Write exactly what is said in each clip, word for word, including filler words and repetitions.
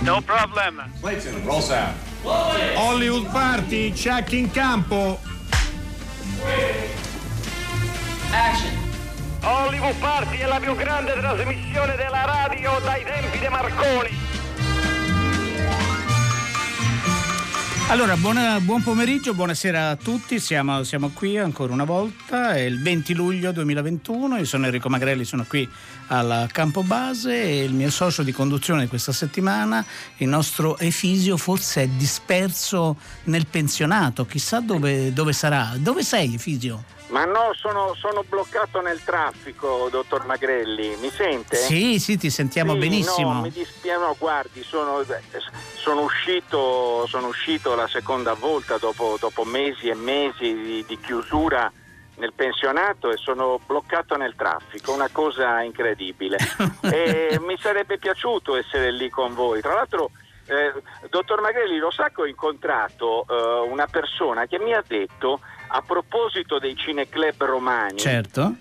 No problem. Clayton, roll sound. Hollywood Party, check in campo. Action. Hollywood Party è la più grande trasmissione della radio dai tempi di Marconi. Allora, buona, buon pomeriggio, buonasera a tutti, siamo, siamo qui ancora una volta, è il venti luglio duemilaventuno, io sono Enrico Magrelli, sono qui al campo base e il mio socio di conduzione di questa settimana, il nostro Efisio, forse è disperso nel pensionato, chissà dove, dove sarà. Dove sei, Efisio? Ma no, sono, sono bloccato nel traffico, dottor Magrelli, mi sente? Sì, sì, ti sentiamo sì, benissimo. No, mi dispiace, no, guardi, sono, sono, uscito, sono uscito la seconda volta dopo, dopo mesi e mesi di, di chiusura nel pensionato e sono bloccato nel traffico, una cosa incredibile. E mi sarebbe piaciuto essere lì con voi. Tra l'altro, eh, dottor Magrelli, lo sa che ho incontrato eh, una persona che mi ha detto, a proposito dei cineclub romani, certo,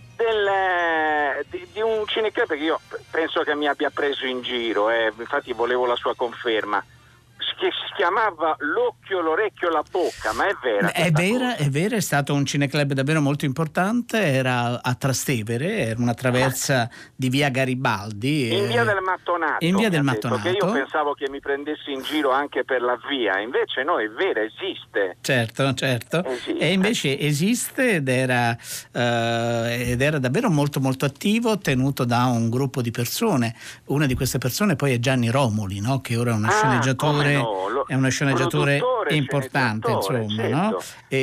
del, di, di un cineclub che io penso che mi abbia preso in giro, eh, infatti volevo la sua conferma, che si chiamava L'Occhio, l'Orecchio, la Bocca, ma è vera? È vera, è vera, è stato un cineclub davvero molto importante, era a Trastevere, era una traversa ah. di via Garibaldi. In via del Mattonato. In via del Mattonato. Che io pensavo che mi prendessi in giro anche per la via, invece no, è vero, esiste. Certo, certo. Esiste. E invece esiste ed era, eh, ed era davvero molto molto attivo, tenuto da un gruppo di persone. Una di queste persone poi è Gianni Romoli, no? Che ora è uno ah, sceneggiatore. No, lo, è uno sceneggiatore importante, insomma, certo. no?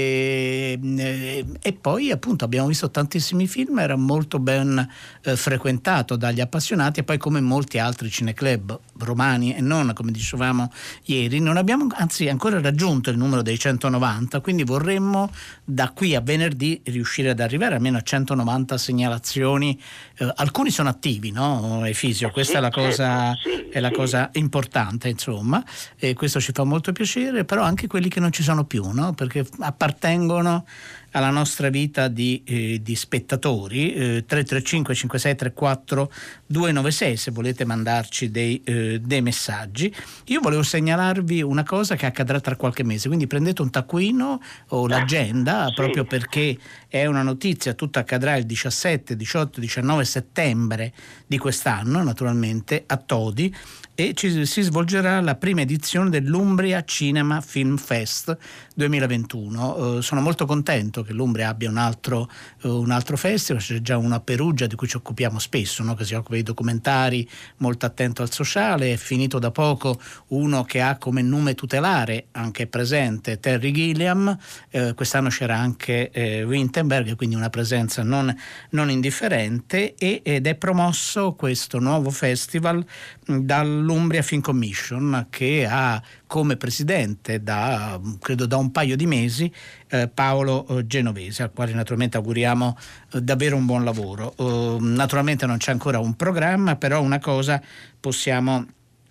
E, e, e poi appunto abbiamo visto tantissimi film, era molto ben eh, frequentato dagli appassionati, e poi come molti altri cineclub romani e non, come dicevamo ieri, non abbiamo anzi ancora raggiunto il numero dei centonovanta, quindi vorremmo da qui a venerdì riuscire ad arrivare almeno a centonovanta segnalazioni. Eh, alcuni sono attivi, no, Efisio? Questa sì, è la cosa, sì, è la sì. cosa importante, insomma. E questo ci fa molto piacere, però anche quelli che non ci sono più, no? Perché appartengono alla nostra vita di, eh, di spettatori. eh, tre tre cinque cinque sei tre quattro due nove sei se volete mandarci dei, eh, dei messaggi. Io volevo segnalarvi una cosa che accadrà tra qualche mese, quindi prendete un taccuino o l'agenda, sì. proprio perché è una notizia, tutto accadrà il diciassette, diciotto, diciannove settembre di quest'anno, naturalmente a Todi, e ci, si svolgerà la prima edizione dell'Umbria Cinema Film Fest duemilaventuno. Uh, sono molto contento che l'Umbria abbia un altro, uh, un altro festival, c'è già uno a Perugia di cui ci occupiamo spesso, no? Che si occupa di documentari, molto attento al sociale. È finito da poco uno che ha come nome tutelare, anche presente, Terry Gilliam. Uh, quest'anno c'era anche uh, Winterberg, quindi una presenza non, non indifferente, e, ed è promosso questo nuovo festival dall'Umbria Film Commission, che ha come presidente da credo da un paio di mesi eh, Paolo eh, Genovese, al quale naturalmente auguriamo eh, davvero un buon lavoro. Uh, naturalmente non c'è ancora un programma, però una cosa possiamo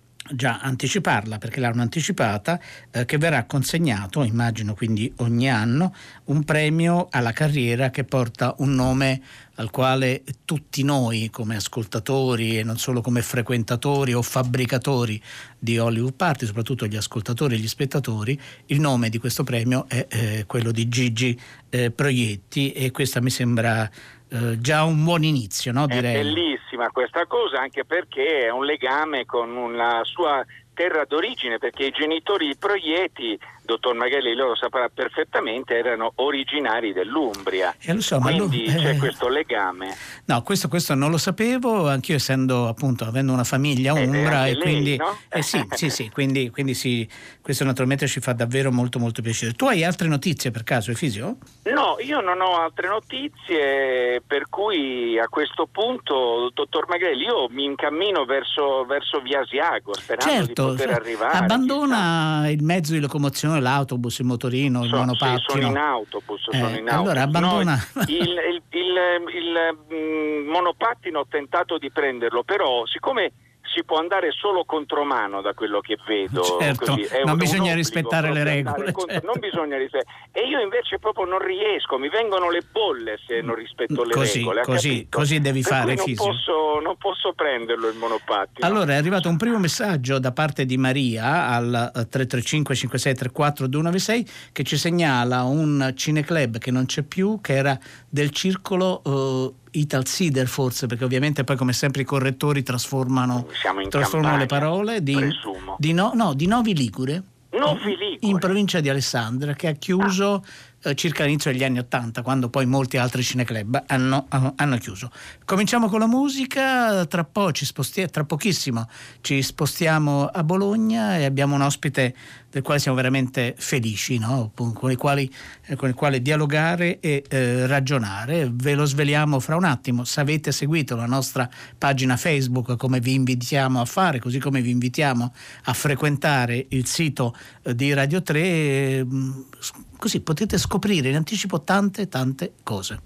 già anticiparla, perché l'hanno anticipata, eh, che verrà consegnato, immagino quindi ogni anno, un premio alla carriera che porta un nome al quale tutti noi come ascoltatori e non solo come frequentatori o fabbricatori di Hollywood Party, soprattutto gli ascoltatori e gli spettatori, il nome di questo premio è eh, quello di Gigi eh, Proietti, e questa mi sembra eh, già un buon inizio, no? Direi. È bellissima questa cosa, anche perché è un legame con una sua terra d'origine, perché i genitori di Proietti, dottor Magrelli lo saprà perfettamente, erano originari dell'Umbria, eh, lo so, quindi ma lo, c'è eh, questo legame. No, questo, questo non lo sapevo, anch'io essendo appunto avendo una famiglia umbra, eh, e lei, quindi no? eh, sì, sì, sì, quindi, quindi sì, questo naturalmente ci fa davvero molto molto piacere. Tu hai altre notizie per caso, Efisio? No, io non ho altre notizie, per cui a questo punto, dottor Magrelli, io mi incammino verso, verso via Asiago, sperando certo, di poter arrivare. Abbandona chissà. il mezzo di locomozione, l'autobus, il motorino, il so, monopattino. Sì, sono in autobus, eh, sono in autobus. Allora abbandona. No, il, il, il, il, il mh, monopattino ho tentato di prenderlo, però siccome si può andare solo contromano da quello che vedo. Certo, così. È non un, bisogna un rispettare le regole. Contro, certo. Non bisogna rispettare. E io invece proprio non riesco, mi vengono le bolle se non rispetto le così, regole. Così, così devi per fare, non Fisio. posso, non posso prenderlo il monopattino. Allora è arrivato un primo messaggio da parte di Maria al tre tre cinque cinque sei tre quattro due nove sei che ci segnala un cineclub che non c'è più, che era del circolo uh, Ital Cider, forse, perché ovviamente poi come sempre i correttori trasformano, trasformano le parole di, di, no, no, di Novi Ligure, Novi Ligure in provincia di Alessandria, che ha chiuso ah. eh, circa all'inizio degli anni Ottanta, quando poi molti altri cineclub hanno, hanno chiuso. Cominciamo con la musica, tra po' ci spostiamo, tra pochissimo ci spostiamo a Bologna e abbiamo un ospite del quale siamo veramente felici, no? con, i quali, eh, con il quale dialogare e eh, ragionare. Ve lo sveliamo fra un attimo. Se avete seguito la nostra pagina Facebook, come vi invitiamo a fare, così come vi invitiamo a frequentare il sito eh, di Radio tre, eh, così potete scoprire in anticipo tante tante cose.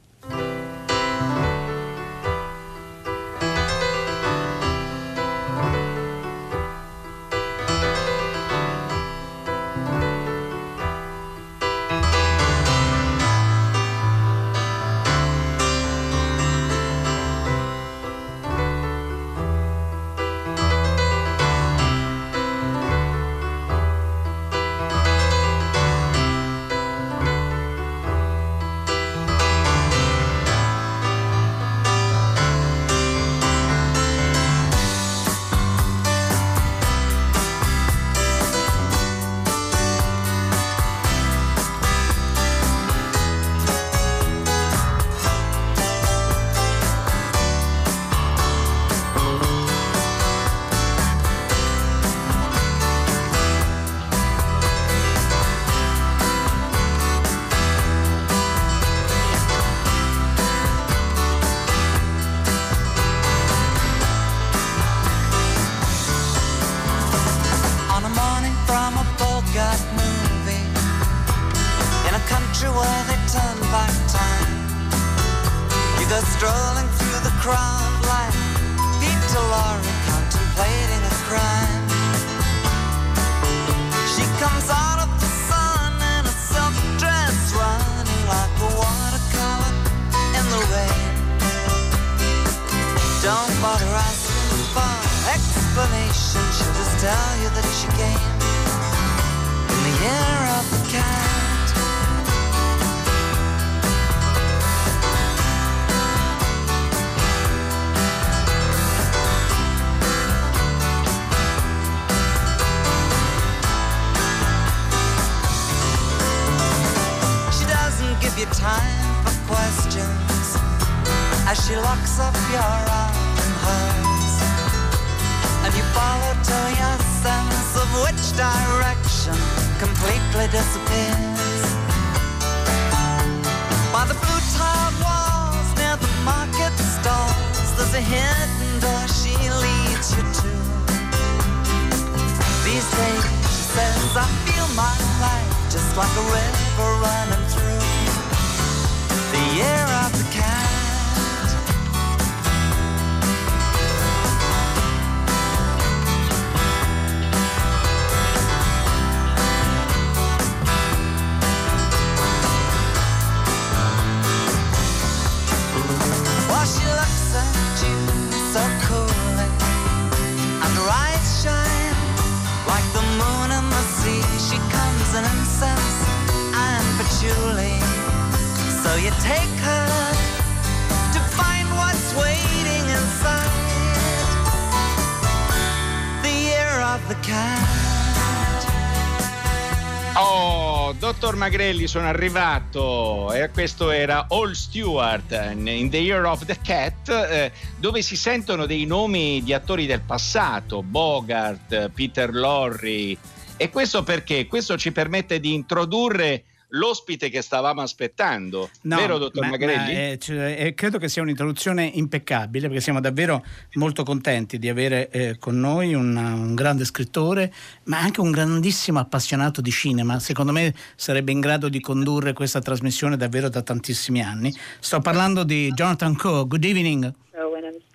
Dottor Magrelli, sono arrivato e questo era All Stewart in The Year of the Cat, eh, dove si sentono dei nomi di attori del passato, Bogart, Peter Lorre, e questo perché? Questo ci permette di introdurre l'ospite che stavamo aspettando, no, vero dottor ma, Magrelli? Ma, eh, cioè, eh, credo che sia un'introduzione impeccabile, perché siamo davvero molto contenti di avere eh, con noi un, un grande scrittore, ma anche un grandissimo appassionato di cinema. Secondo me sarebbe in grado di condurre questa trasmissione davvero da tantissimi anni. Sto parlando di Jonathan Coe. Good evening. So when I'm speaking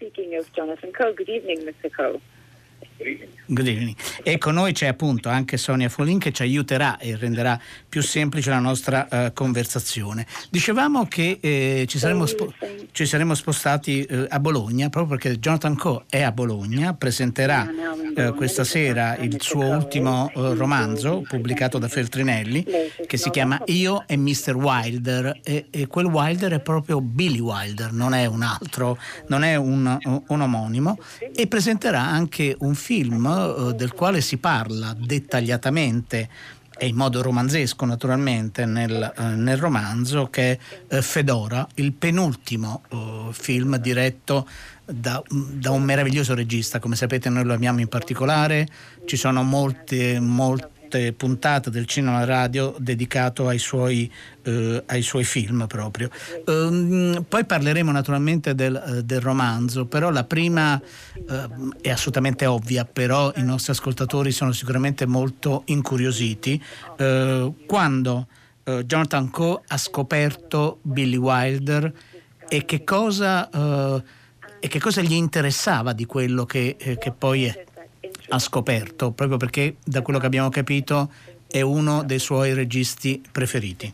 speaking of Jonathan Coe. Good evening, mister Coe. Good evening. E con noi c'è appunto anche Sonia Folin che ci aiuterà e renderà più semplice la nostra uh, conversazione. Dicevamo che eh, ci, saremmo spo- ci saremmo spostati uh, a Bologna proprio perché Jonathan Coe è a Bologna, presenterà uh, questa sera il suo ultimo uh, romanzo pubblicato da Feltrinelli che si chiama Io e mister Wilder e, e quel Wilder è proprio Billy Wilder, non è un altro, non è un, un omonimo, e presenterà anche un film uh, del quale si parla dettagliatamente e in modo romanzesco naturalmente nel, uh, nel romanzo, che è uh, Fedora, il penultimo uh, film diretto da, da un meraviglioso regista. Come sapete noi lo amiamo in particolare, ci sono molte molte puntate del Cinema Radio dedicato ai suoi, eh, ai suoi film proprio. Um, poi parleremo naturalmente del, uh, del romanzo, però la prima uh, è assolutamente ovvia, però i nostri ascoltatori sono sicuramente molto incuriositi. Uh, quando uh, Jonathan Coe ha scoperto Billy Wilder e che cosa, uh, e che cosa gli interessava di quello che, eh, che poi è ha scoperto, proprio perché da quello che abbiamo capito è uno dei suoi registi preferiti.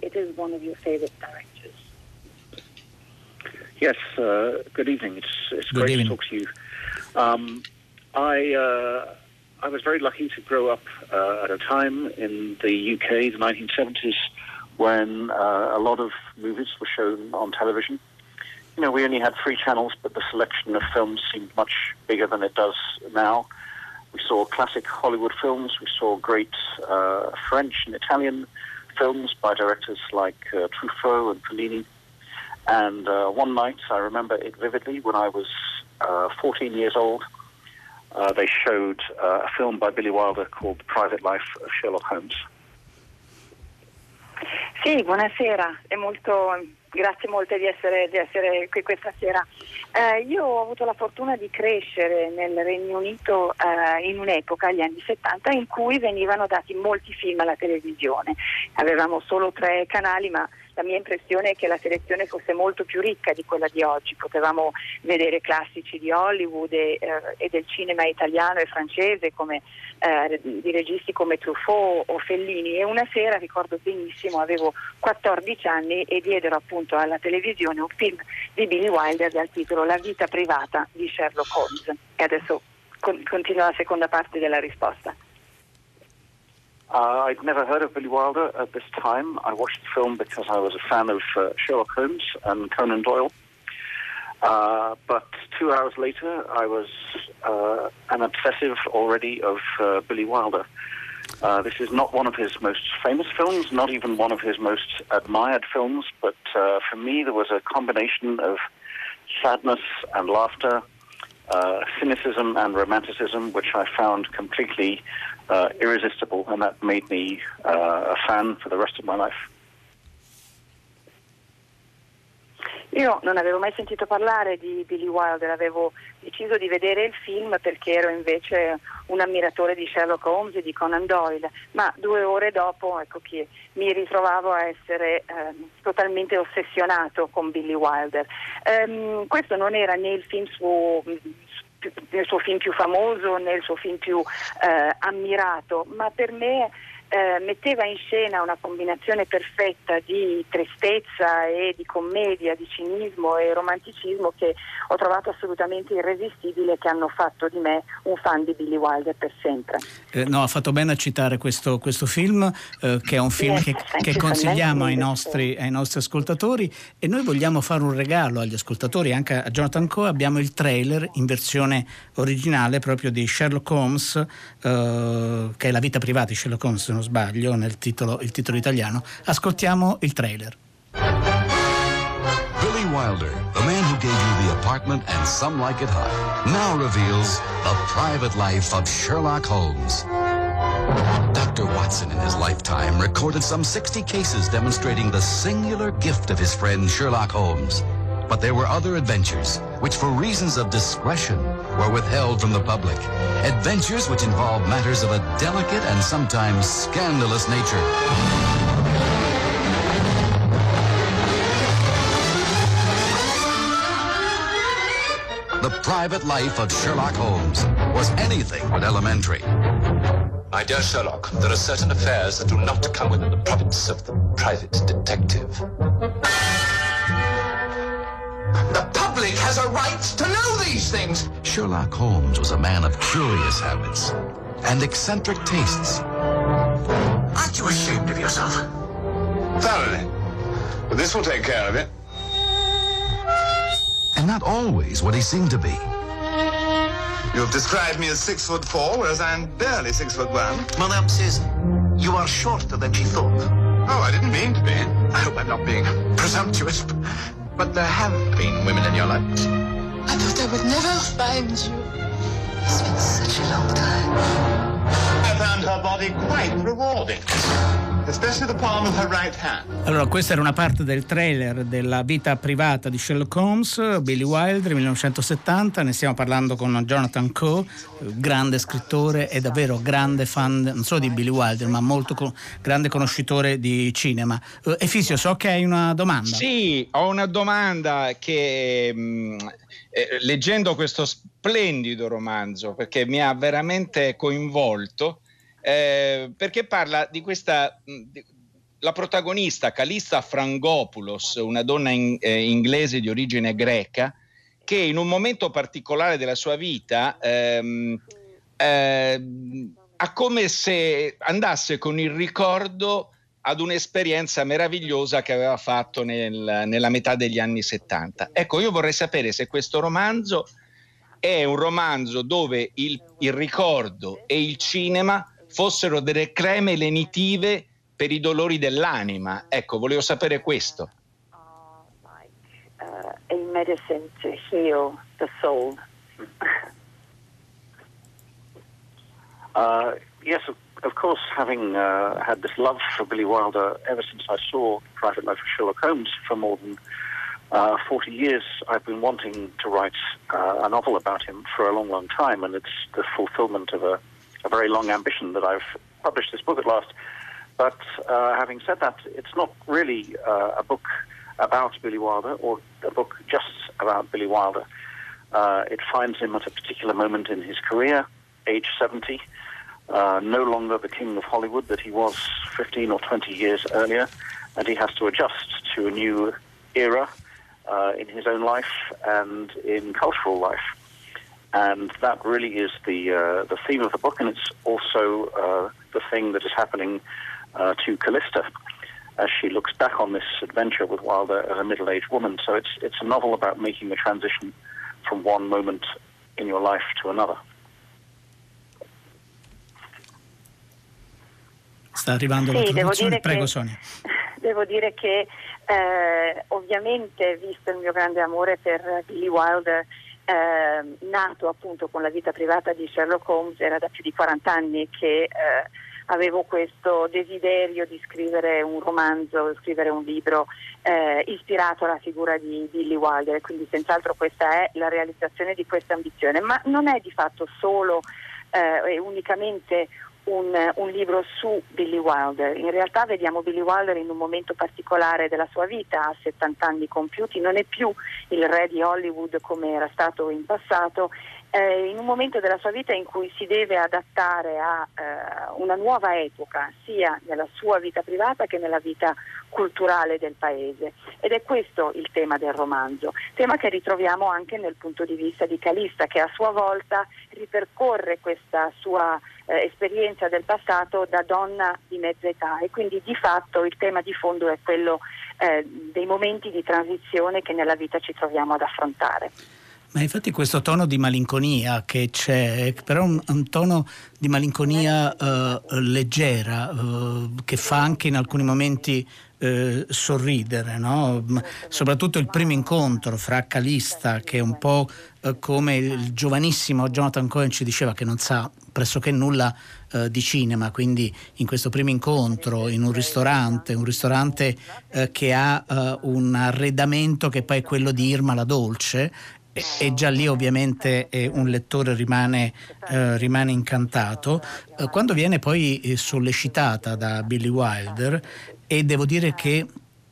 Yes, uh, good evening. It's, it's good great evening. to talk to you. Um, I uh, I was very lucky to grow up uh, at a time in the U K, the nineteen seventies, when uh, a lot of movies were shown on television. You know, we only had three channels, but the selection of films seemed much bigger than it does now. We saw classic Hollywood films. We saw great uh, French and Italian films by directors like uh, Truffaut and Fellini. And uh, one night, I remember it vividly, when I was uh, fourteen years old, uh, they showed uh, a film by Billy Wilder called The Private Life of Sherlock Holmes. Sì, buonasera, è molto, grazie molte di essere, di essere qui questa sera. Eh, io ho avuto la fortuna di crescere nel Regno Unito eh, in un'epoca, gli anni settanta, in cui venivano dati molti film alla televisione. Avevamo solo tre canali, ma la mia impressione è che la selezione fosse molto più ricca di quella di oggi. Potevamo vedere classici di Hollywood e, eh, e del cinema italiano e francese, come eh, di registi come Truffaut o Fellini. E una sera, ricordo benissimo, avevo quattordici anni e diedero appunto alla televisione un film di Billy Wilder dal titolo La vita privata di Sherlock Holmes. E adesso con- continua la seconda parte della risposta. Uh, I'd never heard of Billy Wilder at this time. I watched the film because I was a fan of uh, Sherlock Holmes and Conan Doyle. Uh, but two hours later, I was uh, an obsessive already of uh, Billy Wilder. Uh, this is not one of his most famous films, not even one of his most admired films, but uh, for me there was a combination of sadness and laughter, uh, cynicism and romanticism, which I found completely uh, irresistible, and that made me uh, a fan for the rest of my life. Io non avevo mai sentito parlare di Billy Wilder, avevo deciso di vedere il film perché ero invece un ammiratore di Sherlock Holmes e di Conan Doyle, ma due ore dopo, ecco che mi ritrovavo a essere eh, totalmente ossessionato con Billy Wilder. Um, questo non era né il film suo, nel suo film più famoso né il suo film più eh, ammirato, ma per me Eh, metteva in scena una combinazione perfetta di tristezza e di commedia, di cinismo e romanticismo che ho trovato assolutamente irresistibile, che hanno fatto di me un fan di Billy Wilder per sempre. Eh, no, ha fatto bene a citare questo, questo film, eh, che è un film yes, che, che consigliamo ai nostri, ai nostri ascoltatori, e noi vogliamo fare un regalo agli ascoltatori, anche a Jonathan Coe. Abbiamo il trailer in versione originale proprio di Sherlock Holmes, eh, che è La vita privata di Sherlock Holmes, se non sbaglio nel titolo, il titolo italiano. Ascoltiamo il trailer. Billy Wilder, the man who gave you the apartment and some like it hot, now reveals the private life of Sherlock Holmes. Doctor Watson in his lifetime recorded some sixty cases demonstrating the singular gift of his friend Sherlock Holmes. But there were other adventures, which for reasons of discretion were withheld from the public. Adventures which involved matters of a delicate and sometimes scandalous nature. The The Private Life of Sherlock Holmes was anything but elementary. My dear Sherlock, there are certain affairs that do not come within the province of the private detective. The public has a right to know these things. Sherlock Holmes was a man of curious habits and eccentric tastes. Aren't you ashamed of yourself? Thoroughly. But this will take care of it. And not always what he seemed to be. You've described me as six foot four, whereas I'm barely six foot one. Madame says you are shorter than she thought. Oh, I didn't mean to be. I hope I'm not being presumptuous, but there have been women in your life. I thought I would never find you. It's been such a long time. I found her body quite rewarding, especially the palm of her right hand. Allora, questa era una parte del trailer della vita privata di Sherlock Holmes, Billy Wilder, millenovecentosettanta. Ne stiamo parlando con Jonathan Coe, grande scrittore e davvero grande fan non solo di Billy Wilder, ma molto co- grande conoscitore di cinema. Uh, Efisio, so che hai una domanda. Sì, ho una domanda che mh, eh, leggendo questo splendido romanzo, perché mi ha veramente coinvolto, eh, perché parla di questa di, la protagonista Calista Frangopoulos, una donna in, eh, inglese di origine greca, che in un momento particolare della sua vita ehm, eh, ha come se andasse con il ricordo ad un'esperienza meravigliosa che aveva fatto nel, nella metà degli anni settanta. Ecco, io vorrei sapere se questo romanzo è un romanzo dove il, il ricordo e il cinema fossero delle creme lenitive per i dolori dell'anima. Ecco, volevo sapere questo. Uh, a medicine to heal the soul. uh, yes, of, of course, having uh, had this love for Billy Wilder ever since I saw Private Life of Sherlock Holmes for more than uh, forty years, I've been wanting to write uh, a novel about him for a long, long time, and it's the fulfillment of a, a very long ambition that I've published this book at last. But uh, having said that, it's not really uh, a book about Billy Wilder or a book just about Billy Wilder. Uh, it finds him at a particular moment in his career, age seventy, uh, no longer the king of Hollywood that he was fifteen or twenty years earlier, and he has to adjust to a new era uh, in his own life and in cultural life. And that really is the uh, the theme of the book, and it's also uh, the thing that is happening uh, to Calista as she looks back on this adventure with Wilder as a middle-aged woman. So it's it's a novel about making a transition from one moment in your life to another. Sta arrivando sì, la traduzione, prego che, Sonia. Devo dire che eh, ovviamente, visto il mio grande amore per Billy Wilder, eh, nato appunto con la vita privata di Sherlock Holmes, era da più di quaranta anni che eh, avevo questo desiderio di scrivere un romanzo, scrivere un libro eh, ispirato alla figura di Billy Wilder, quindi senz'altro questa è la realizzazione di questa ambizione, ma non è di fatto solo eh, e unicamente un, un libro su Billy Wilder. In realtà vediamo Billy Wilder in un momento particolare della sua vita, ha settanta anni compiuti, non è più il re di Hollywood come era stato in passato, Eh, in un momento della sua vita in cui si deve adattare a eh, una nuova epoca, sia nella sua vita privata che nella vita culturale del paese. Ed è questo il tema del romanzo, tema che ritroviamo anche nel punto di vista di Calista, che a sua volta ripercorre questa sua eh, esperienza del passato da donna di mezza età, e quindi di fatto il tema di fondo è quello eh, dei momenti di transizione che nella vita ci troviamo ad affrontare. Ma infatti questo tono di malinconia che c'è, però un, un tono di malinconia uh, leggera, uh, che fa anche in alcuni momenti uh, sorridere, no? Soprattutto il primo incontro fra Calista, che è un po' uh, come il giovanissimo Jonathan Cohen ci diceva, che non sa pressoché nulla uh, di cinema, quindi in questo primo incontro in un ristorante, un ristorante uh, che ha uh, un arredamento che poi è quello di Irma la Dolce, e già lì ovviamente eh, un lettore rimane, eh, rimane incantato. Eh, quando viene poi eh, sollecitata da Billy Wilder, e devo dire che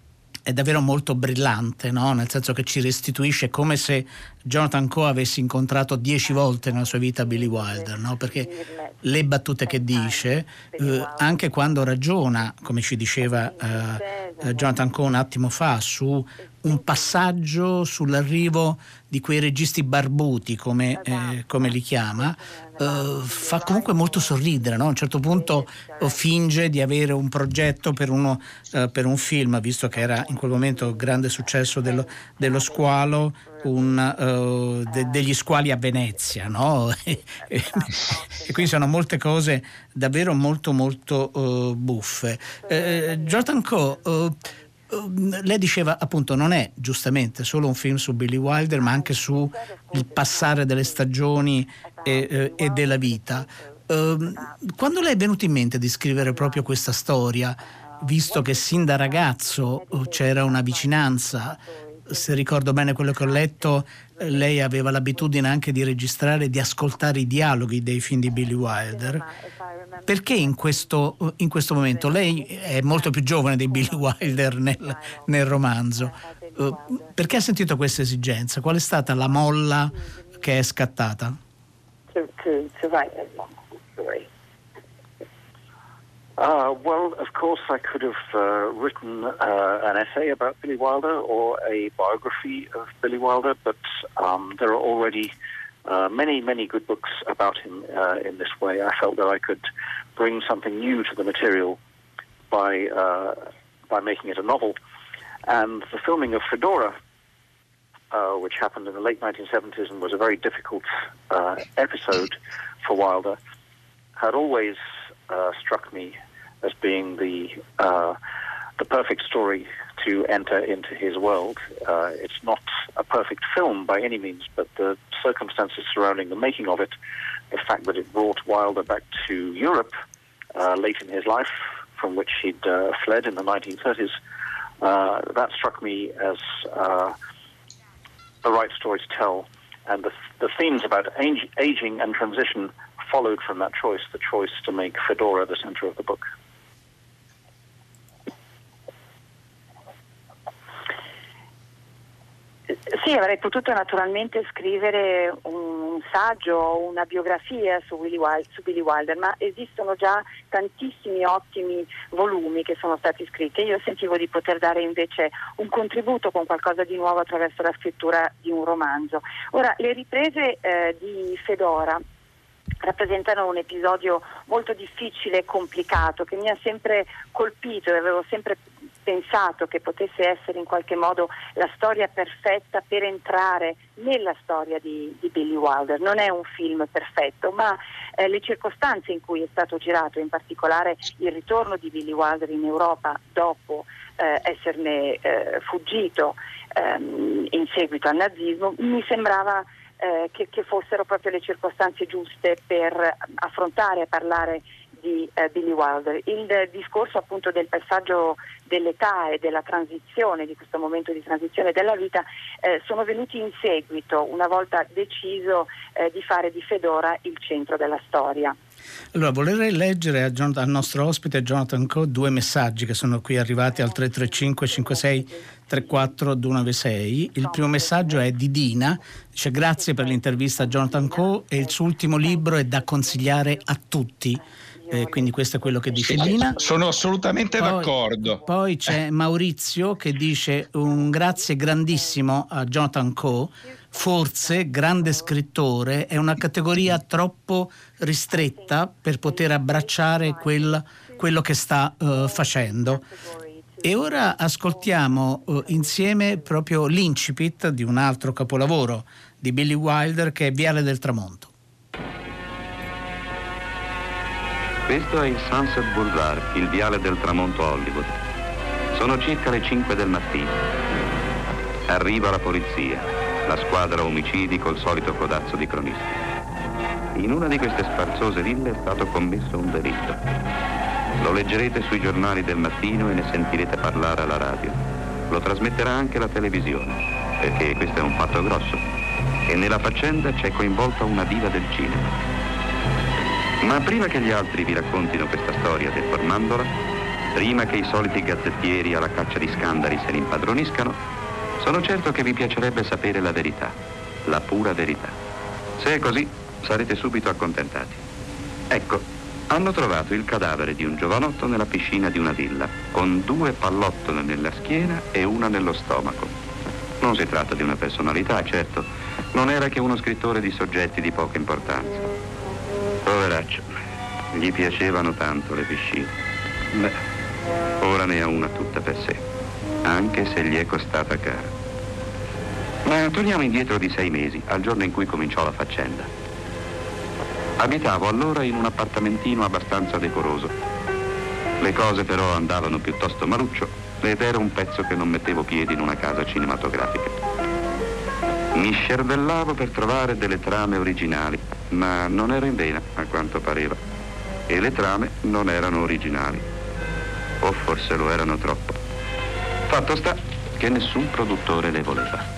è davvero molto brillante, no? Nel senso che ci restituisce come se Jonathan Coe avesse incontrato dieci volte nella sua vita Billy Wilder, no? Perché le battute che dice, eh, anche quando ragiona, come ci diceva eh, Jonathan Coe un attimo fa, su un passaggio sull'arrivo di quei registi barbuti, come, eh, come li chiama, eh, fa comunque molto sorridere, no? A un certo punto eh, finge di avere un progetto per, uno, eh, per un film, visto che era in quel momento il grande successo dello, dello squalo, un, uh, de, degli squali a Venezia, no? e, e, e quindi sono molte cose davvero molto molto uh, buffe. Eh, Jonathan Coe, uh, lei diceva appunto non è giustamente solo un film su Billy Wilder, ma anche su il passare delle stagioni e, eh, e della vita. Uh, quando le è venuto in mente di scrivere proprio questa storia, visto che sin da ragazzo uh, c'era una vicinanza? Se ricordo bene quello che ho letto, lei aveva l'abitudine anche di registrare, di ascoltare i dialoghi dei film di Billy Wilder. Perché in questo, in questo momento lei è molto più giovane di Billy Wilder nel, nel romanzo? Uh, perché ha sentito questa esigenza? Qual è stata la molla che è scattata? To, to, to write a long story. Uh, well, of course, I could have uh, written uh, an essay about Billy Wilder or a biography of Billy Wilder, but um, there are already uh, many, many good books about him uh, in this way. I felt that I could bring something new to the material by uh, by making it a novel. And the filming of Fedora, uh, which happened in the late nineteen seventies and was a very difficult uh, episode for Wilder, had always uh, struck me as being the uh, the perfect story to enter into his world. Uh, it's not a perfect film by any means, but the circumstances surrounding the making of it, the fact that it brought Wilder back to Europe uh, late in his life, from which he'd uh, fled in the nineteen thirties, uh, that struck me as uh, the right story to tell. And the, the themes about age, aging and transition followed from that choice, the choice to make Fedora the center of the book. Sì, avrei potuto naturalmente scrivere un saggio o una biografia su Billy Wilder, su Billy Wilder, ma esistono già tantissimi ottimi volumi che sono stati scritti. Io sentivo di poter dare invece un contributo con qualcosa di nuovo attraverso la scrittura di un romanzo. Ora, le riprese eh, di Fedora rappresentano un episodio molto difficile e complicato che mi ha sempre colpito e avevo sempre pensato che potesse essere in qualche modo la storia perfetta per entrare nella storia di, di Billy Wilder. Non è un film perfetto, ma eh, le circostanze in cui è stato girato, in particolare il ritorno di Billy Wilder in Europa dopo eh, esserne eh, fuggito ehm, in seguito al nazismo, mi sembrava eh, che, che fossero proprio le circostanze giuste per affrontare e parlare di uh, Billy Wilder. Il uh, discorso appunto del passaggio dell'età e della transizione, di questo momento di transizione della vita, eh, sono venuti in seguito, una volta deciso eh, di fare di Fedora il centro della storia. Allora, vorrei leggere a John, al nostro ospite Jonathan Coe due messaggi che sono qui arrivati al tre tre cinque cinque sei tre quattro due nove sei. Il primo messaggio è di Dina, dice: grazie per l'intervista a Jonathan Coe e il suo ultimo libro è da consigliare a tutti. Eh, quindi questo è quello che dice Dina. Sono assolutamente poi, d'accordo. Poi c'è Maurizio che dice un grazie grandissimo a Jonathan Coe. Forse, grande scrittore, è una categoria troppo ristretta per poter abbracciare quel, quello che sta uh, facendo. E ora ascoltiamo uh, insieme proprio l'incipit di un altro capolavoro di Billy Wilder, che è Viale del Tramonto. Questo è il Sunset Boulevard, il viale del tramonto Hollywood. Sono circa le cinque del mattino. Arriva la polizia, la squadra omicidi col solito codazzo di cronisti. In una di queste sfarzose ville è stato commesso un delitto. Lo leggerete sui giornali del mattino e ne sentirete parlare alla radio. Lo trasmetterà anche la televisione, perché questo è un fatto grosso. E nella faccenda c'è coinvolta una diva del cinema. Ma prima che gli altri vi raccontino questa storia deformandola, prima che i soliti gazzettieri alla caccia di scandali se ne impadroniscano, sono certo che vi piacerebbe sapere la verità, la pura verità. Se è così, sarete subito accontentati. Ecco, hanno trovato il cadavere di un giovanotto nella piscina di una villa, con due pallottole nella schiena e una nello stomaco. Non si tratta di una personalità, certo, non era che uno scrittore di soggetti di poca importanza. Poveraccio, gli piacevano tanto le piscine. Beh, ora ne ha una tutta per sé, anche se gli è costata cara. Ma torniamo indietro di sei mesi, al giorno in cui cominciò la faccenda. Abitavo allora in un appartamentino abbastanza decoroso. Le cose però andavano piuttosto maluccio ed ero un pezzo che non mettevo piedi in una casa cinematografica. Mi scervellavo per trovare delle trame originali, ma non ero in vena, a quanto pareva. E le trame non erano originali. O forse lo erano troppo. Fatto sta che nessun produttore le voleva.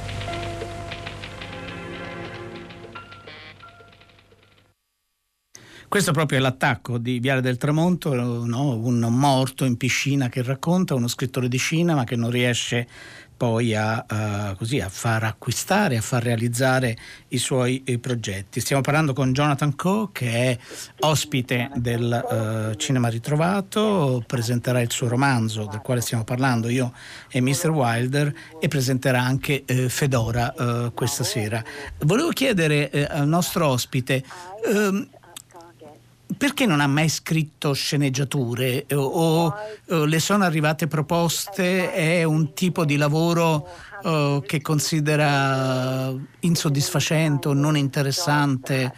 Questo proprio è l'attacco di Viale del Tramonto, no? Un morto in piscina che racconta, uno scrittore di cinema che non riesce poi a, a, così, a far acquistare, a far realizzare i suoi i progetti. Stiamo parlando con Jonathan Coe, che è ospite del uh, Cinema Ritrovato, presenterà il suo romanzo del quale stiamo parlando, Io e mister Wilder, e presenterà anche uh, Fedora uh, questa sera. Volevo chiedere uh, al nostro ospite uh, perché non ha mai scritto sceneggiature o, o, o le sono arrivate proposte? È un tipo di lavoro uh, che considera insoddisfacente o non interessante?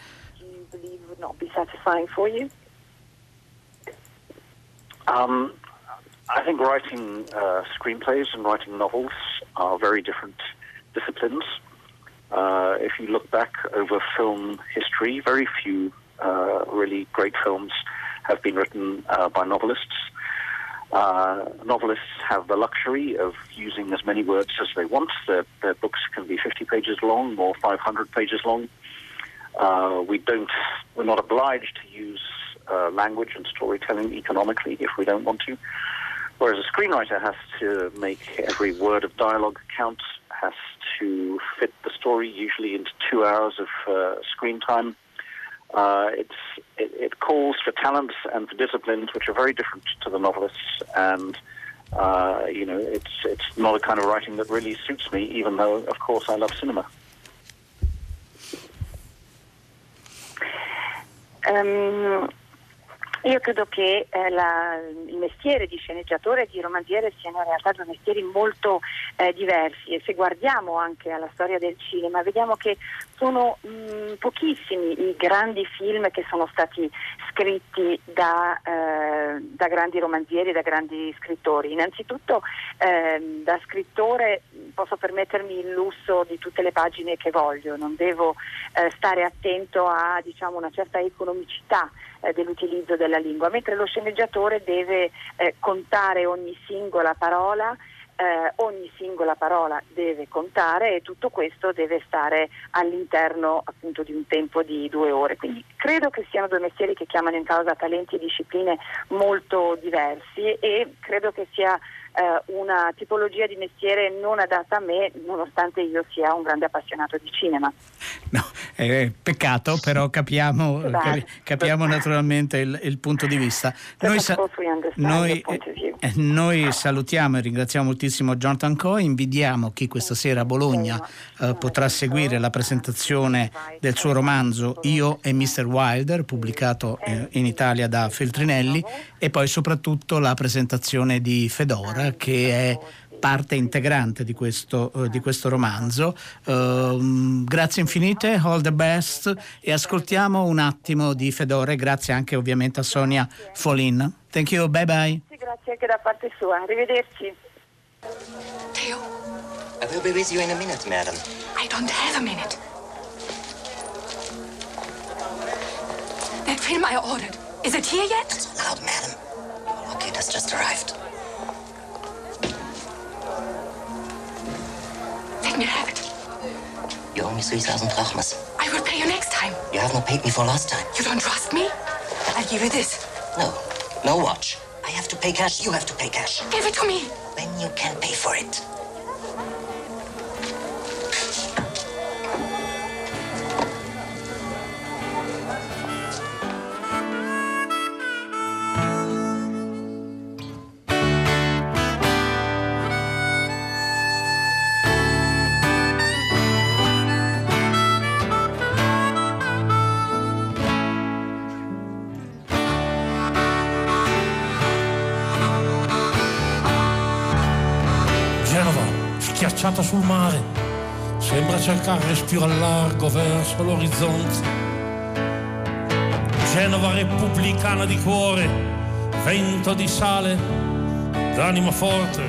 Um, I think writing uh, screenplays and writing novels are very different disciplines. Uh, if you look back over film history, very few Uh, really great films have been written uh, by novelists. Uh, novelists have the luxury of using as many words as they want. Their, their books can be fifty pages long or five hundred pages long. Uh, we don't, we're not obliged to use uh, language and storytelling economically if we don't want to. Whereas a screenwriter has to make every word of dialogue count, has to fit the story usually into two hours of uh, screen time. Uh, it's, it, it calls for talents and for disciplines which are very different to the novelists, and uh, you know, it's it's not a kind of writing that really suits me, even though, of course, I love cinema. Um, io credo che eh, la, il mestiere di sceneggiatore e di romanziere siano in realtà due mestieri molto eh, diversi, e se guardiamo anche alla storia del cinema vediamo che sono mh, pochissimi i grandi film che sono stati scritti da, eh, da grandi romanzieri, da grandi scrittori. Innanzitutto eh, da scrittore posso permettermi il lusso di tutte le pagine che voglio, non devo eh, stare attento a, diciamo, una certa economicità eh, dell'utilizzo della lingua, mentre lo sceneggiatore deve eh, contare ogni singola parola. Eh, ogni singola parola deve contare, e tutto questo deve stare all'interno appunto di un tempo di due ore. Quindi credo che siano due mestieri che chiamano in causa talenti e discipline molto diversi, e credo che sia eh, una tipologia di mestiere non adatta a me, nonostante io sia un grande appassionato di cinema. No, è peccato, però capiamo, capi, capiamo naturalmente il, il punto di vista. Noi, sa- noi, eh, noi salutiamo e ringraziamo moltissimo Jonathan Coe, invitiamo chi questa sera a Bologna eh, potrà seguire la presentazione del suo romanzo Io e mister Wilder, pubblicato eh, in Italia da Feltrinelli, e poi soprattutto la presentazione di Fedora, che è parte integrante di questo, uh, di questo romanzo. Uh, grazie infinite, all the best, e ascoltiamo un attimo di Fedora, e grazie anche ovviamente a Sonia Folin. Thank you, bye bye. Sì, grazie anche da parte sua, arrivederci. Theo, I will be with you in a minute, madam. I don't have a minute. That film I ordered, is it here yet? Not so loud, madam. Okay, it has just arrived. Let me have it. You owe me three thousand drachmas. I will pay you next time. You have not paid me for last time. You don't trust me? I'll give you this. No, no watch. I I have to pay cash, you have to pay cash. Give it to me. Then you can pay for it. Schiacciata sul mare, sembra cercare respiro al largo verso l'orizzonte. Genova repubblicana di cuore, vento di sale, d'anima forte.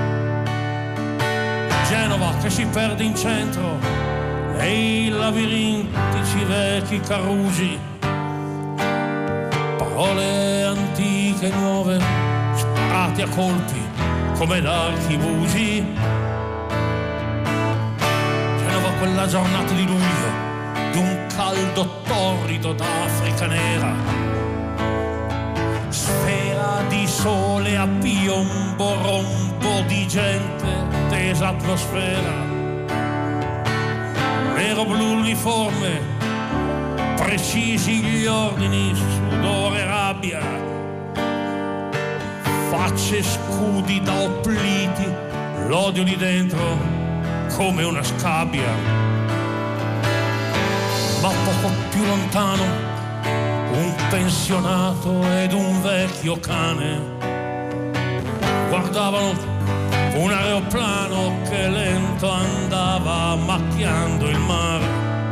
Genova che si perde in centro nei labirintici vecchi carusi. Parole antiche e nuove, sparate a colpi come d'archibusi. Quella giornata di luglio, di un caldo torrido d'Africa nera, sfera di sole a piombo, rombo di gente, tesa atmosfera, nero-blu uniforme, precisi gli ordini, sudore, rabbia, facce, scudi da oppliti, l'odio lì dentro come una scabbia, ma poco più lontano un pensionato ed un vecchio cane guardavano un aeroplano che lento andava macchiando il mare.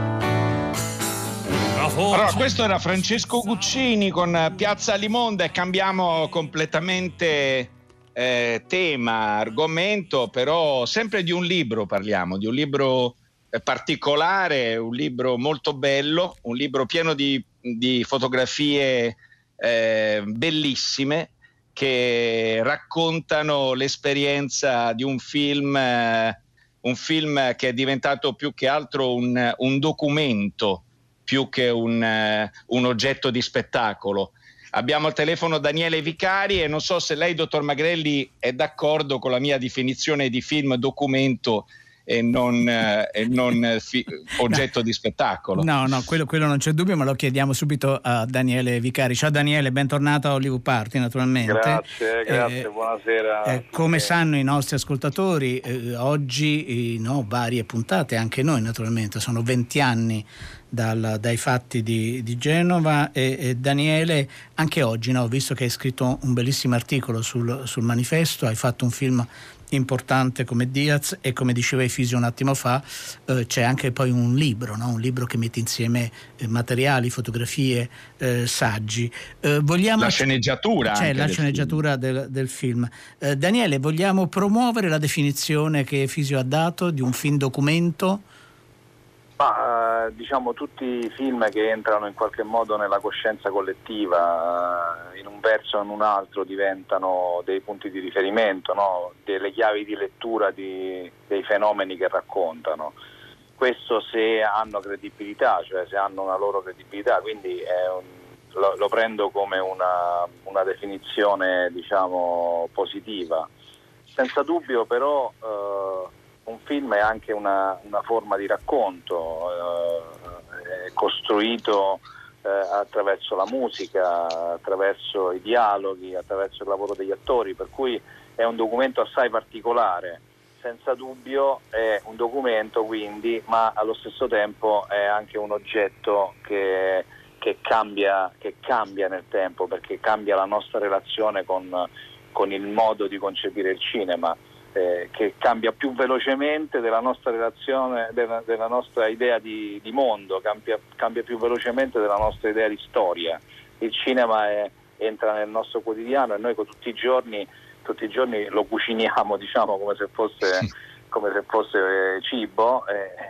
Allora, questo era Francesco Guccini con Piazza Limonda e cambiamo completamente Eh, tema, argomento, però sempre di un libro parliamo, di un libro eh, particolare, un libro molto bello, un libro pieno di, di fotografie eh, bellissime che raccontano l'esperienza di un film, eh, un film che è diventato più che altro un, un documento, più che un, uh, un oggetto di spettacolo. Abbiamo al telefono Daniele Vicari e non so se lei, dottor Magrelli, è d'accordo con la mia definizione di film documento e non, eh, e non fi- oggetto no. di spettacolo. No, no, quello, quello non c'è dubbio, ma lo chiediamo subito a Daniele Vicari. Ciao Daniele, bentornato a Hollywood Party naturalmente. Grazie, grazie, eh, buonasera. Eh, come sanno i nostri ascoltatori, eh, oggi eh, no, varie puntate, anche noi naturalmente, sono venti anni Dal, dai fatti di, di Genova e, e Daniele, anche oggi, no, visto che hai scritto un bellissimo articolo sul, sul manifesto, hai fatto un film importante come Diaz e come diceva Efisio un attimo fa, eh, c'è anche poi un libro, no? Un libro che mette insieme eh, materiali, fotografie, eh, saggi. Eh, vogliamo... La sceneggiatura. C'è la del sceneggiatura film. Del, del film. Eh, Daniele, vogliamo promuovere la definizione che Efisio ha dato di un film documento? Ma, eh, diciamo tutti i film che entrano in qualche modo nella coscienza collettiva, eh, in un verso o in un altro diventano dei punti di riferimento, no? Delle chiavi di lettura di, dei fenomeni che raccontano. Questo se hanno credibilità, cioè se hanno una loro credibilità, quindi è un, lo, lo prendo come una, una definizione, diciamo, positiva. Senza dubbio però eh, un film è anche una, una forma di racconto, eh, è costruito eh, attraverso la musica, attraverso i dialoghi, attraverso il lavoro degli attori, per cui è un documento assai particolare. Senza dubbio è un documento quindi, ma allo stesso tempo è anche un oggetto che, che, cambia, che cambia nel tempo, perché cambia la nostra relazione con, con il modo di concepire il cinema. Eh, che cambia più velocemente della nostra relazione, della, della nostra idea di, di mondo, cambia, cambia più velocemente della nostra idea di storia. Il cinema è, entra nel nostro quotidiano e noi con tutti i giorni, tutti i giorni lo cuciniamo, diciamo, come se fosse, come se fosse eh, cibo,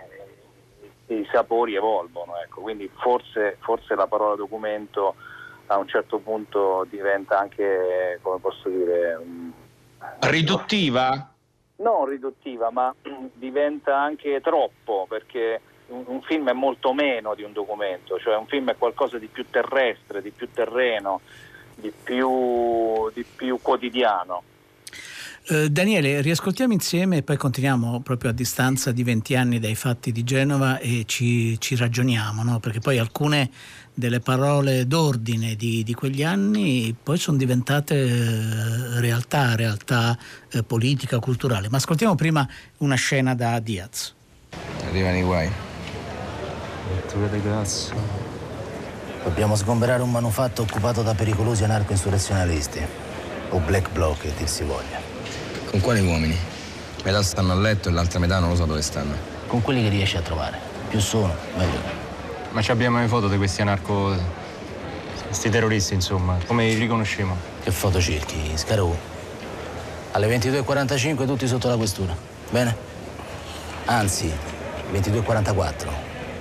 e i sapori evolvono, ecco. Quindi forse, forse la parola documento a un certo punto diventa anche, come posso dire, um, riduttiva? Non riduttiva, ma diventa anche troppo, perché un, un film è molto meno di un documento, cioè un film è qualcosa di più terrestre, di più terreno, di più, di più quotidiano. Uh, Daniele, riascoltiamo insieme e poi continuiamo proprio a distanza di venti anni dai fatti di Genova e ci, ci ragioniamo, no? Perché poi alcune delle parole d'ordine di, di quegli anni poi sono diventate uh, realtà, realtà uh, politica, culturale. Ma ascoltiamo prima una scena da Diaz. Arrivano i guai. Di cazzo. Dobbiamo sgomberare un manufatto occupato da pericolosi anarco-insurrezionalisti o black bloc, che dir si voglia. Con quali uomini? Metà stanno a letto e l'altra metà non lo so dove stanno. Con quelli che riesci a trovare. Più sono, meglio. Ma ci abbiamo le foto di questi anarco... questi terroristi, insomma. Come li riconosciamo? Che foto cerchi, Scarò? Alle ventidue e quarantacinque tutti sotto la questura. Bene? Anzi, ventidue e quarantaquattro.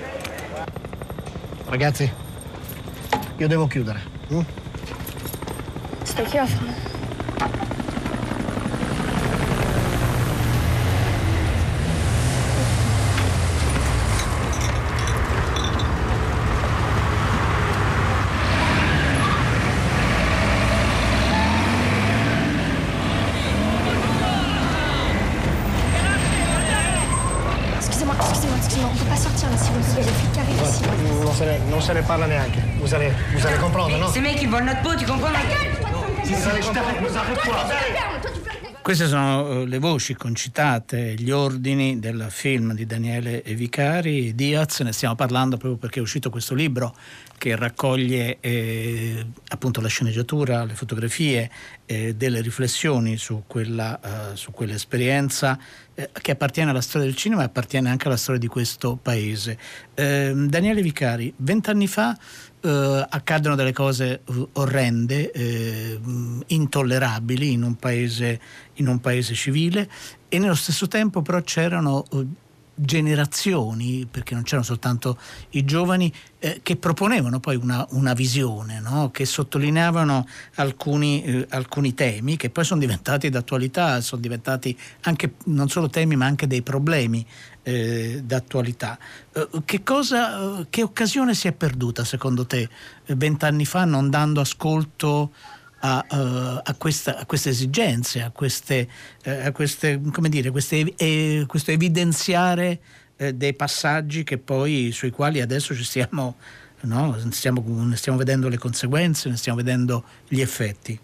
Ragazzi, io devo chiudere. Mm? Sto chiofano. Non se, ne, non se ne parla neanche. Vous allez, vous allez comprendre, no? Ces mecs, ils volent notre peau, tu comprends? Queste sono le voci concitate, gli ordini del film di Daniele Vicari, Diaz. Ne stiamo parlando proprio perché è uscito questo libro che raccoglie eh, appunto la sceneggiatura, le fotografie, eh, delle riflessioni su quella, uh, su quell'esperienza eh, che appartiene alla storia del cinema e appartiene anche alla storia di questo paese. Eh, Daniele Vicari, vent'anni fa Uh, accadono delle cose uh, orrende, eh, intollerabili in un paese, in un paese civile, e nello stesso tempo però c'erano uh, generazioni, perché non c'erano soltanto i giovani, eh, che proponevano poi una, una visione, no? Che sottolineavano alcuni, eh, alcuni temi che poi sono diventati d'attualità, sono diventati anche non solo temi ma anche dei problemi eh, d'attualità. Eh, che cosa, che occasione si è perduta secondo te vent'anni fa non dando ascolto A, uh, a, questa, a queste esigenze, a queste, eh, a queste come dire, queste, eh, questo evidenziare eh, dei passaggi che poi sui quali adesso ci stiamo, no? stiamo, ne stiamo vedendo le conseguenze, ne stiamo vedendo gli effetti.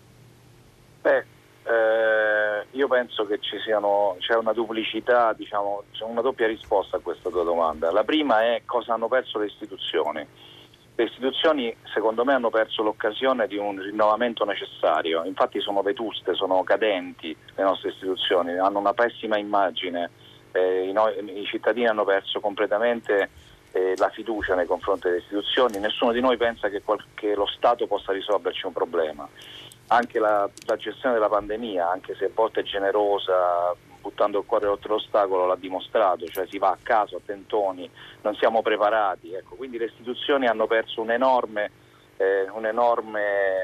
Beh, eh, io penso che ci siano, c'è una duplicità, diciamo, c'è una doppia risposta a questa tua domanda. La prima è cosa hanno perso le istituzioni. Le istituzioni secondo me hanno perso l'occasione di un rinnovamento necessario, infatti sono vetuste, sono cadenti le nostre istituzioni, hanno una pessima immagine, eh, i, noi, i cittadini hanno perso completamente eh, la fiducia nei confronti delle istituzioni, nessuno di noi pensa che, qual- che lo Stato possa risolverci un problema. Anche la, la gestione della pandemia, anche se a volte è generosa, buttando il cuore oltre l'ostacolo, l'ha dimostrato, cioè si va a caso, a tentoni, non siamo preparati, ecco. Quindi le istituzioni hanno perso un enorme, eh, un enorme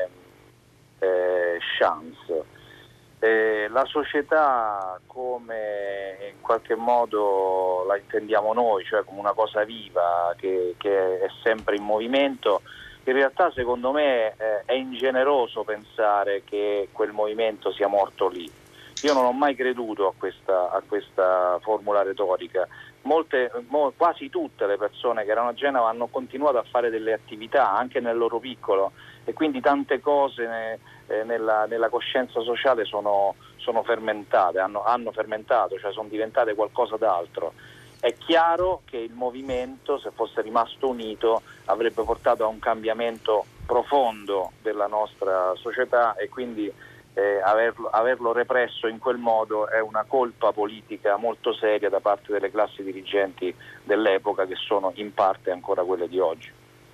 eh, chance. Eh, la società, come in qualche modo la intendiamo noi, cioè come una cosa viva che, che è sempre in movimento, in realtà secondo me eh, è ingeneroso pensare che quel movimento sia morto lì. Io non ho mai creduto a questa, a questa formula retorica. Molte, mo, quasi tutte le persone che erano a Genova hanno continuato a fare delle attività anche nel loro piccolo, e quindi tante cose ne, eh, nella, nella coscienza sociale sono, sono fermentate, hanno, hanno fermentato, cioè sono diventate qualcosa d'altro. È chiaro che il movimento, se fosse rimasto unito, avrebbe portato a un cambiamento profondo della nostra società, e quindi Eh, averlo, averlo represso in quel modo è una colpa politica molto seria da parte delle classi dirigenti dell'epoca, che sono in parte ancora quelle di oggi.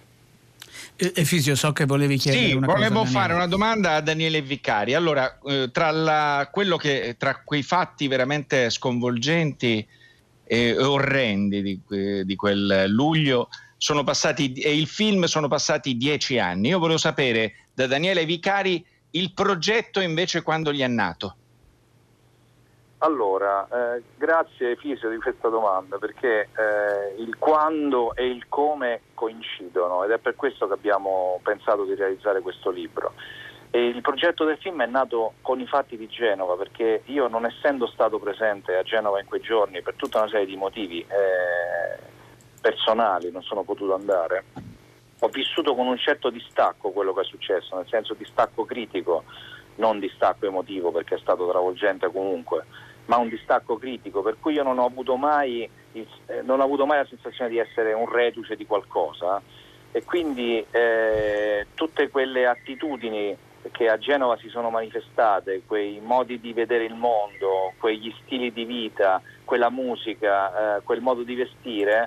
Efisio, so che volevi chiedere sì, una volevo cosa, fare una domanda a Daniele Vicari. Allora, eh, tra, la, quello che, tra quei fatti veramente sconvolgenti e orrendi di, di quel luglio sono passati, e il film sono passati dieci anni. Io volevo sapere da Daniele Vicari il progetto invece quando gli è nato. Allora, eh, grazie Fisio di questa domanda, perché eh, il quando e il come coincidono, ed è per questo che abbiamo pensato di realizzare questo libro. E il progetto del film è nato con i fatti di Genova, perché io, non essendo stato presente a Genova in quei giorni per tutta una serie di motivi eh, personali, non sono potuto andare, ho vissuto con un certo distacco quello che è successo, nel senso distacco critico, non distacco emotivo perché è stato travolgente comunque, ma un distacco critico, per cui io non ho avuto mai il, eh, non ho avuto mai la sensazione di essere un reduce di qualcosa, e quindi eh, tutte quelle attitudini che a Genova si sono manifestate, quei modi di vedere il mondo, quegli stili di vita, quella musica, eh, quel modo di vestire,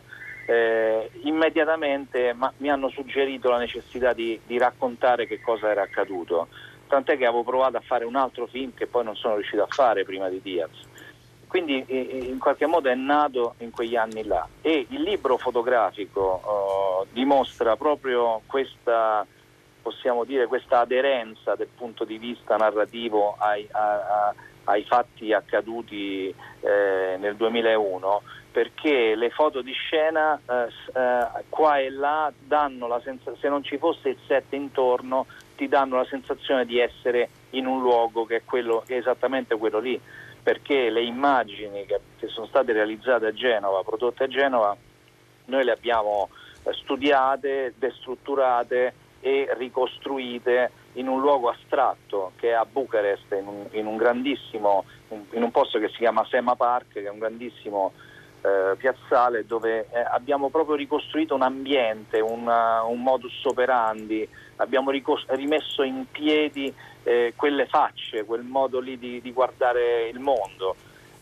eh, immediatamente ma, mi hanno suggerito la necessità di, di raccontare che cosa era accaduto. Tant'è che avevo provato a fare un altro film che poi non sono riuscito a fare prima di Diaz. Quindi in qualche modo è nato in quegli anni là, e il libro fotografico uh, dimostra proprio questa, possiamo dire, questa aderenza del punto di vista narrativo ai, a, a, ai fatti accaduti eh, nel duemilauno, perché le foto di scena eh, eh, qua e là danno la sensazione, se non ci fosse il set intorno, ti danno la sensazione di essere in un luogo che è, quello, che è esattamente quello lì, perché le immagini che, che sono state realizzate a Genova, prodotte a Genova, noi le abbiamo eh, studiate, destrutturate e ricostruite in un luogo astratto che è a Bucarest, in un, in un grandissimo, in un posto che si chiama Sema Park, che è un grandissimo eh, piazzale dove eh, abbiamo proprio ricostruito un ambiente, una, un modus operandi, abbiamo ricos- rimesso in piedi eh, quelle facce, quel modo lì di, di guardare il mondo.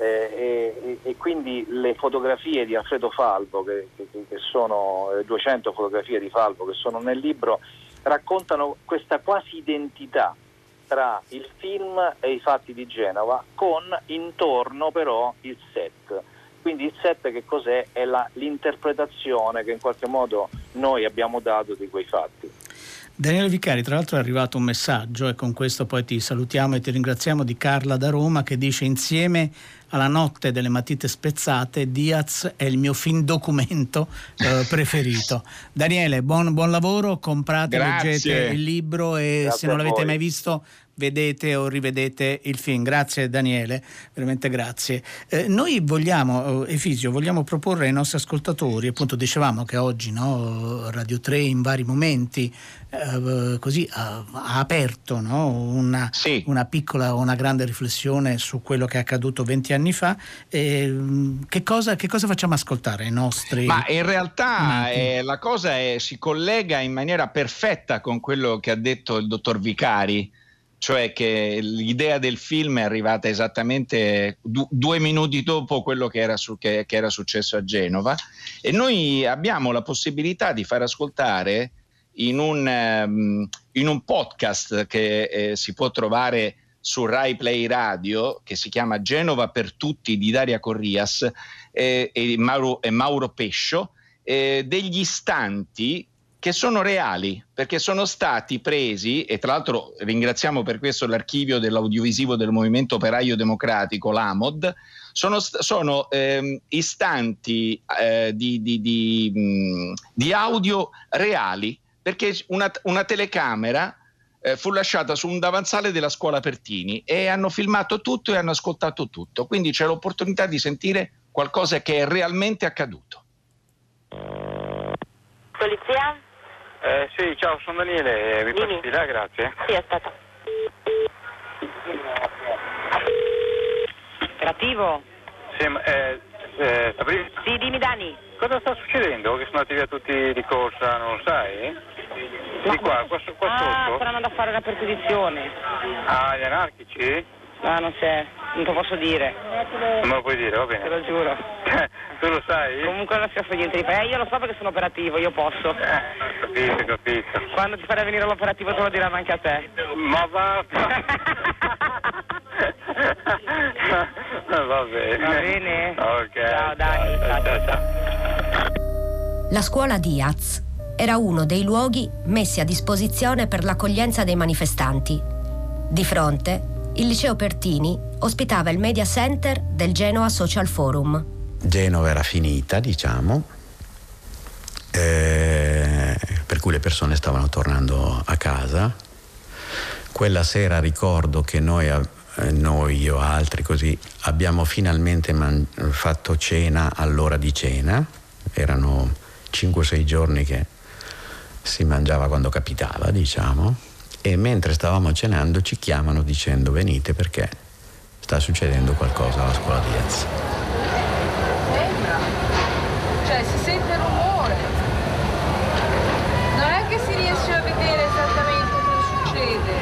Eh, e, e quindi le fotografie di Alfredo Falvo, che, che, che sono eh, duecento fotografie di Falvo che sono nel libro, raccontano questa quasi identità tra il film e i fatti di Genova, con intorno però il set. Quindi il set che cos'è? È la, l'interpretazione che in qualche modo noi abbiamo dato di quei fatti. Daniele Vicari, tra l'altro è arrivato un messaggio, e con questo poi ti salutiamo e ti ringraziamo, di Carla da Roma, che dice: insieme alla notte delle matite spezzate, Diaz è il mio film documento eh, preferito. Daniele, buon, buon lavoro, comprate, Grazie. leggete il libro, e Grazie se non l'avete voi. mai visto, vedete o rivedete il film. Grazie Daniele, veramente grazie. Eh, noi vogliamo, eh, Efisio, vogliamo proporre ai nostri ascoltatori, appunto dicevamo che oggi, no, Radio tre in vari momenti eh, così ha, ha aperto, no, una, sì. una piccola o una grande riflessione su quello che è accaduto venti anni fa. Eh, che cosa, che cosa facciamo ascoltare ai nostri? Ma in realtà eh, la cosa è, si collega in maniera perfetta con quello che ha detto il dottor Vicari, cioè che l'idea del film è arrivata esattamente du- due minuti dopo quello che era, su- che, che era successo a Genova, e noi abbiamo la possibilità di far ascoltare in un, um, in un podcast che eh, si può trovare su Rai Play Radio, che si chiama Genova per tutti, di Daria Corrias eh, e, Mauro, e Mauro Pescio, eh, degli istanti che sono reali, perché sono stati presi, e tra l'altro ringraziamo per questo l'archivio dell'audiovisivo del Movimento Operaio Democratico, l'A M O D, sono, sono ehm, istanti eh, di, di, di, mh, di audio reali, perché una, una telecamera eh, fu lasciata su un davanzale della scuola Pertini e hanno filmato tutto e hanno ascoltato tutto, quindi c'è l'opportunità di sentire qualcosa che è realmente accaduto. Polizia? Eh, sì, ciao, sono Daniele, mi Dimmi. passi là, grazie. Sì, aspetta. Operativo? Sì, ma, eh, eh, Sabrina? Sì, dimmi Dani. Cosa sta succedendo? Che sono andati via tutti di corsa, non lo sai? Di qua, qua, qua Ah, sotto? stanno andando a fare una perquisizione. Ah, gli anarchici? Ah, non c'è, non te lo posso dire. Non me lo puoi dire, va Te bene. lo giuro. Tu lo sai? Comunque non si fa niente di fare. Eh, io lo so perché sono operativo, io posso. Eh, capito, capito. Quando ti farai venire l'operativo te lo diranno anche a te. Ma va... Va bene. Va bene? Ok. Ciao Dani, ciao, ciao, ciao. La scuola Diaz era uno dei luoghi messi a disposizione per l'accoglienza dei manifestanti. Di fronte, il liceo Pertini ospitava il media center del Genoa Social Forum. Genova era finita, diciamo, eh, per cui le persone stavano tornando a casa. Quella sera ricordo che noi, eh, noi io altri così, abbiamo finalmente man- fatto cena all'ora di cena. Erano cinque sei giorni che si mangiava quando capitava, diciamo, e mentre stavamo cenando ci chiamano dicendo venite perché sta succedendo qualcosa alla scuola di Diaz. Sembra, cioè si sente rumore, non è che si riesce a vedere esattamente cosa succede,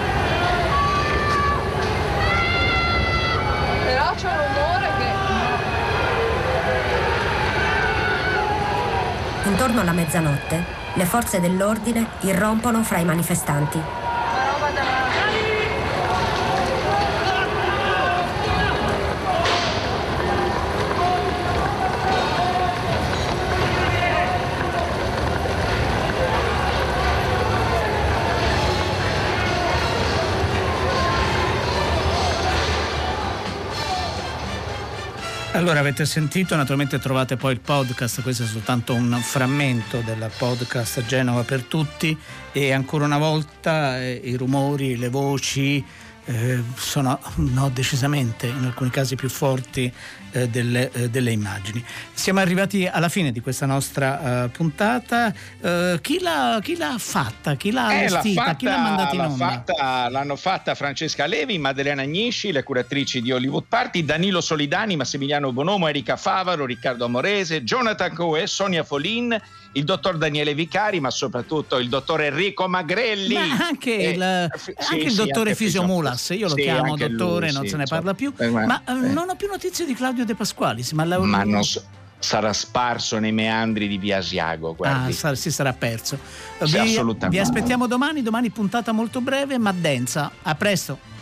però c'è un rumore che... Intorno alla mezzanotte, le forze dell'ordine irrompono fra i manifestanti. Allora, avete sentito, naturalmente trovate poi il podcast, questo è soltanto un frammento del podcast Genova per tutti, e ancora una volta eh, i rumori, le voci eh, sono no, decisamente in alcuni casi più forti eh, delle, eh, delle immagini. Siamo arrivati alla fine di questa nostra uh, puntata. Uh, chi, l'ha, chi l'ha fatta? Chi l'ha eh, allestita? Fatta, chi l'ha mandata in l'ha onda? Fatta, l'hanno fatta Francesca Levi, Maddalena Agnisci, le curatrici di Hollywood Party, Danilo Solidani, Massimiliano Bonomo, Erika Favaro, Riccardo Amorese, Jonathan Coe, Sonia Folin, il dottor Daniele Vicari, ma soprattutto il dottor Enrico Magrelli. Ma anche eh, il, sì, anche il sì, dottore anche Fisio Fisio- Mulas, io lo sì, chiamo anche dottore, lui, non sì, se ne cioè, parla più, eh, ma eh, eh. non ho più notizie di Claudio De Pasqualis. Ma, la... ma non so, sarà sparso nei meandri di Via Asiago, guardi. Ah, sa- si sarà perso. Sì, Vi, assolutamente. vi aspettiamo domani, domani puntata molto breve ma densa. A presto.